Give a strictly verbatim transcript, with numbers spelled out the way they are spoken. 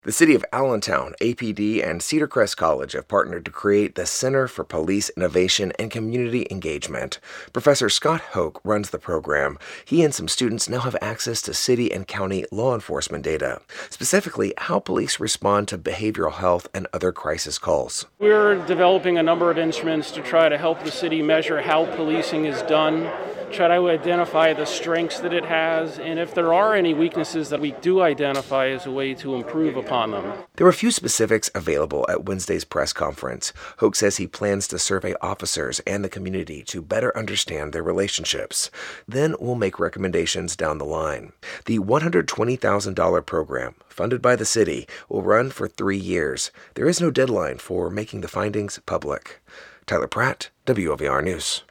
The City of Allentown, A P D, and Cedar Crest College have partnered to create the Center for Police Innovation and Community Engagement. Professor Scott Hoke runs the program. He and some students now have access to city and county law enforcement data, specifically how police respond to behavioral health and other crisis calls. We're developing a number of instruments to try to help the city measure how policing is done, try to identify the strengths that it has, and if there are any weaknesses that we do identify as a way to improve upon them. There were few specifics available at Wednesday's press conference. Hoke says he plans to survey officers and the community to better understand their relationships. Then we'll make recommendations down the line. The one hundred twenty thousand dollars program, funded by the city, will run for three years. There is no deadline for making the findings public. Tyler Pratt, W O V R News.